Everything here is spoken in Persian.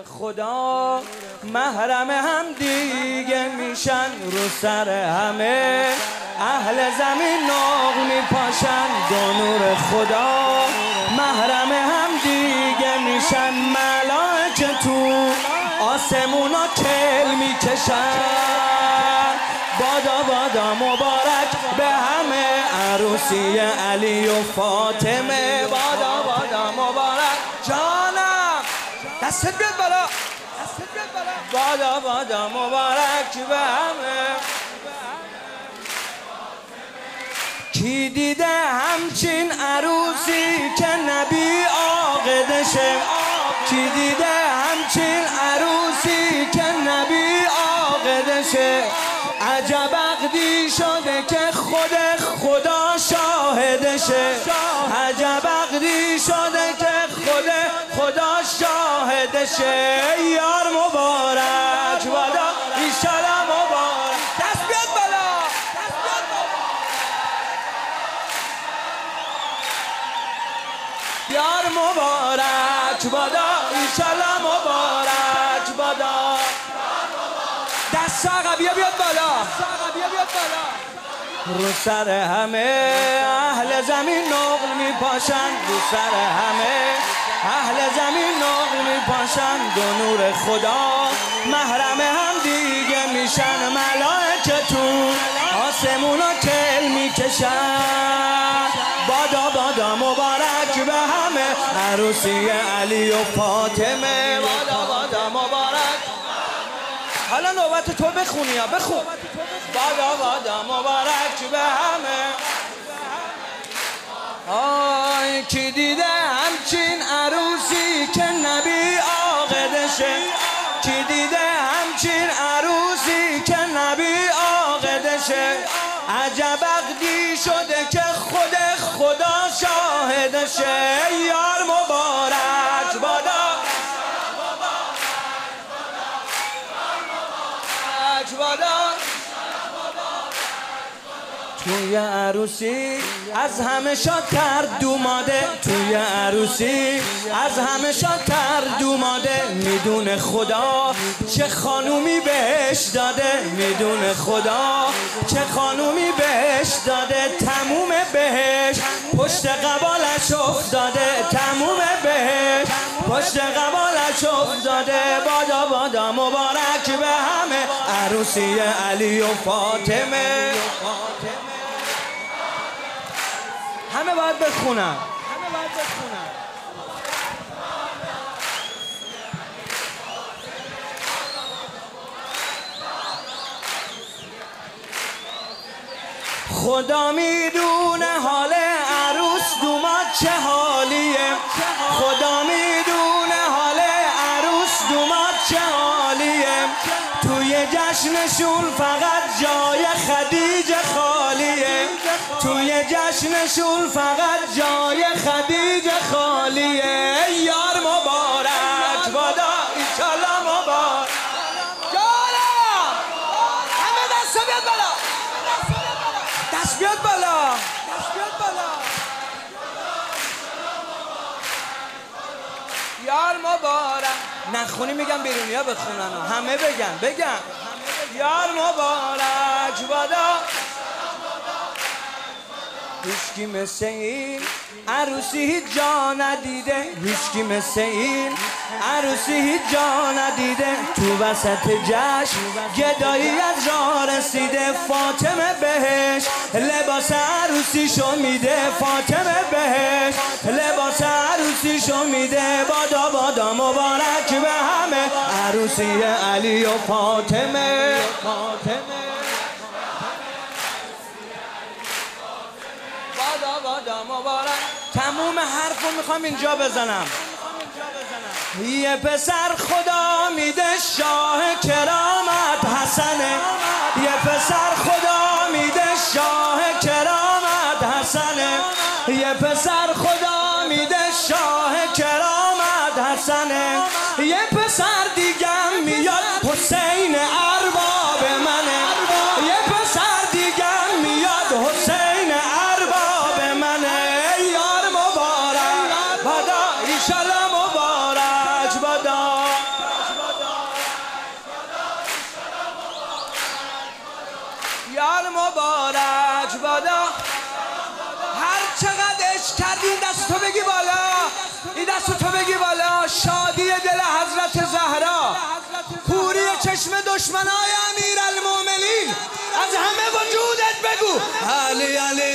خدا محرم هم دیگه میشن، رو سر همه اهل زمین ناغ میپاشن. دو نور خدا محرم هم دیگه میشن، ملائکه تو آسمونا کل میکشن. بادا بادا مبارک به همه عروسی علی و فاطمه. بادا بادا مبارک جانم، دستت بیاد بالا، بادا بادا مبارک به همه. کی دیده همچین عروسی که نبی عاقدشه؟ کی دیده همچین عروسی که نبی عاقدشه؟ عجب عقدی شده که خود خدا شاهدشه. عجب عقدی شده که خود خدا شاهدشه. یار مبارک بادا ایشالا مبارک. دست بیاد بالا، دست بیاد بالا. یار مبارک بادا ایشالا مبارک بادا. دست آقا بیا بیاد بالا، رو سر همه اهل زمین نقل میپاشن، رو سر همه اهل زمین نقل میپاشن. دو نور خدا محرم هم دیگه میشن، ملائکه تو آسمونا کل میکشن. بادا بادا مبارک به همه عروسی علی و فاطمه. بادا بادا مبارک. حالا نوبت تو بخونی یا بخون. بادا بادا مبارک به همه. آی کی دیده همچین عروسی که نبی عاقدشه؟ کی دیده همچین عروسی که نبی عاقدشه؟ عجب عقدی شده که خود خدا شاهدشه. یار مبارک بادا توی عروسی از همه شادتر دوماده، توی عروسی از همه شادتر دوماده. میدونه خدا چه خانومی بهش داده، میدونه خدا چه خانومی بهش داده. تموم بهش پشت قبالش افتاده، تموم بهش پشت قبالش افتاده. بادا بادا مبارک به همه عروسی علی و فاطمه. همه باید بخونن. خدا میدونه حال عروس دوماد چه حالیه. خدا میدونه حال عروس دوماد چه حالیه. توی جشنشون فقط جای خدیجه خالیه. توی جشنشون فقط جای خدیجه خالیه. یار مبارک بادا ایشالا مبارک. جانم همه دست بیاد بالا، دست بیاد بالا، دست بیاد بالا. یار مبارک. نخونی میگم بیرونی ها بخونن، همه بگن. یار مبارک بادا. هیچکی مثل این عروسی هیچ جا ندیده، هیچکی مثل این عروسی هیچ جا ندیده. تو وسط جشن گدایی از راه رسیده. فاطمه بهش لباس عروسیشو میده، فاطمه بهش لباس عروسیشو میده. بادا بادا مبارک به همه عروسی علی و فاطمه. بادا مبارک. تموم حرفو میخوام اینجا بزنم. یه پسر خدا میده شاه کرامت حسنه. یه پسر خدا میده شاه کرامت حسنه. یه پسر خدا میده شاه کرامت حسنه. یه پسر دیگم میاد حسین ارباب منه. یه پسر دیگم میاد حسین ارباب منه. یار مبارک بادا ایشالا مبارک بادا. دستتو بگی بالا. شادی دل حضرت زهرا، کوری چشم دشمنای امیرالمومنین، از همه وجودت بگو علی علی